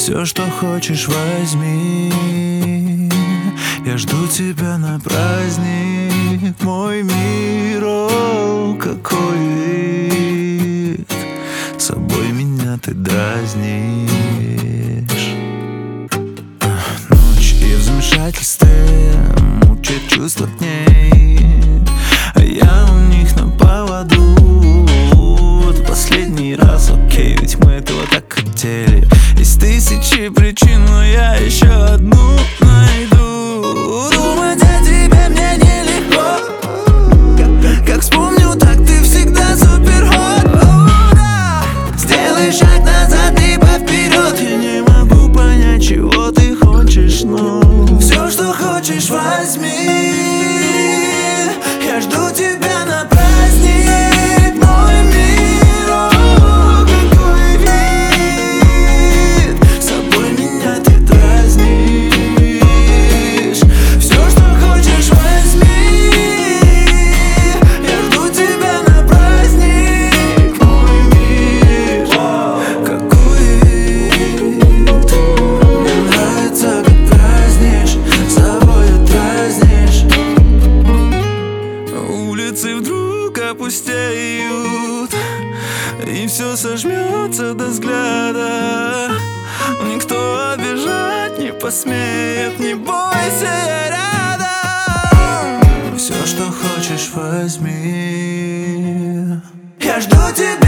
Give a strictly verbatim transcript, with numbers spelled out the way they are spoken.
Все, что хочешь, возьми. Я жду тебя на праздник, мой мир, о, какой вид. Собой меня ты дразнишь. Ночь и в замешательстве мучает чувства дней, а я у них на поводу. Это последний раз, окей, ведь мы этого так хотели. Есть тысячи причин, но я еще одну найду. Думать о тебе мне нелегко. Как, как вспомню, так ты всегда супер хот. Да. Сделай шаг назад, либо вперед. Я не могу понять, чего ты хочешь, но все, что хочешь, возьми. Я жду тебя на праздник, мой мир, о, какой вид. Собой меня ты дразнишь. Все, что хочешь, возьми. Я жду тебя на праздник, мой мир, о, какой вид. Мне нравится, как дразнишь, собою дразнишь. Улицы вдруг опустеют, и все сожмется до взгляда. Никто обижать не посмеет, не бойся, я рядом. Все, что хочешь, возьми. Я жду тебя.